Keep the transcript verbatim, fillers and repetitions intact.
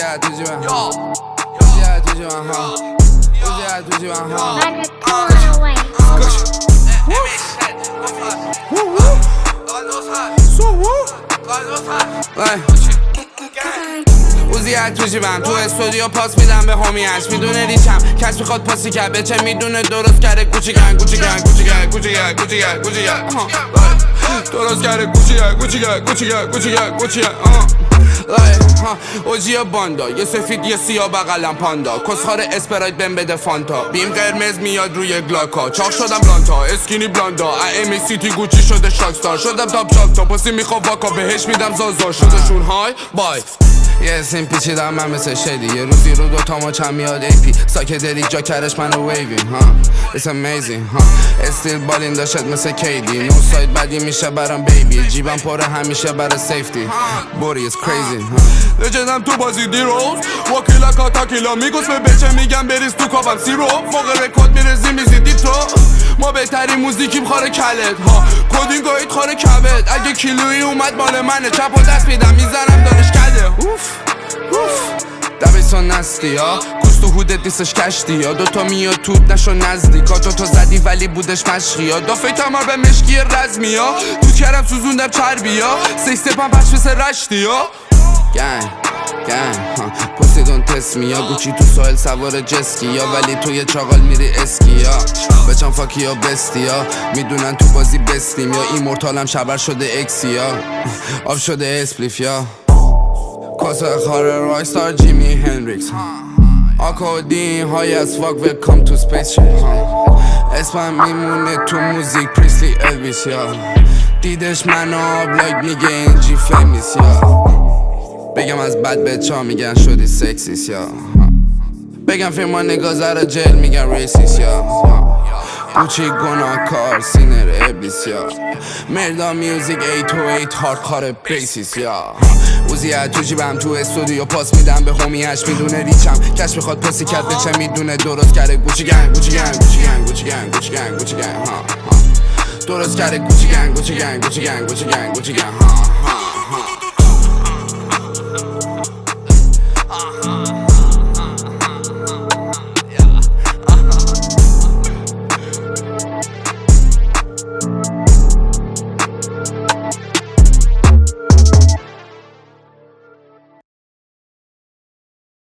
ها تو جیبم اوزی ها تو جیبم ها اوزی ها تو جیبم ها اوزی ها تو جیبم تو استودیو پاس میدم به همیش میدونه ریچم کس میخواد پاسی کرد بچه میدونه درست کرده گوچی گن گوچی گن گوچی گن گوچی گن گوچی گن گوچی گن درست کرده گوچی گن گوچی گن گوچی گن گوچی گن گوچی گن اوجی باندا یه سفید یه سیاه بغلم پاندا کسخار اسپرایت بهم بده فانتا بیم قرمز میاد روی گلاکا چاق شدم بلانتا اسکینی بلاندا امی سیتی گوچی شده شاکستار شدم تاپ شاکتا پسی میخوام واکا بهش میدم زازا شده شون های بای یه اسم پیچیدم من مثل شدی یه روزی رو دوتا ما چند میاد ای پی ساکه دریک جا کرش منو ویوی ها It's amazing ها استیل بالین داشت مثل کیدی نو سایت بدی میشه برام بیبی جیبم پره همیشه برای سیفتی بوری is crazy ها لجنم تو بازی دیروز واکیلا کاتاکیلا میگوس به بچه میگم بریز تو کافم سیرو موقع رکود میرزی میزیدی تو ما بهترین موزیکیم خاره کلت ها کدین گاهید خاره کبد اگه کیلویی اومد مال منه چپ و دست میدم میزنم دانش کده اوف اوف دبیسان نستی ها کست و هودت نیستش کشتی ها دوتا میاد توت نشو نزدیک ها دوتا زدی ولی بودش مشقی ها دافه تمر به مشکی رزمی ها تو کرم سوزوندم چربی ها سیستپم پش مثل رشتی ها گنگ گنگ پوسیدون تسمی ها گوچی تو سایل سوار جسکی ها ولی تو یه چاقال میری اسکی ها بچم فاکی ها بستی ها میدونن تو بازی بستیم یا این مرتالم شبر شده اکسی ها آف شده اسپلیف یا کاسه خاره رایستار جیمی هنریکس آکودین های از فاک ویلکام تو سپیس شد اسمم میمونه تو موزیک پریسلی الویس یا دیدش منو آبلاگ میگه اینجی فیمیس یا بگم از بد بچه ها میگن شدی سکسیس یا بگم فیلما نگاه زر جل میگن ریسیس یا گوچی گناه کار سینر ابلیس یا مردا میوزیک ای تو ایت هارد کار بیسیس یا اوزی ها تو جیبم تو استودیو پاس میدم به همیش میدونه ریچم کش میخواد پسی کرد بچه میدونه درست کرده گوچی گنگ گوچی گنگ گوچی گنگ گوچی گنگ گوچی گنگ گوچی گنگ درست کرده گوچی گنگ گوچی گنگ گوچی گنگ گوچی گنگ گوچی گنگ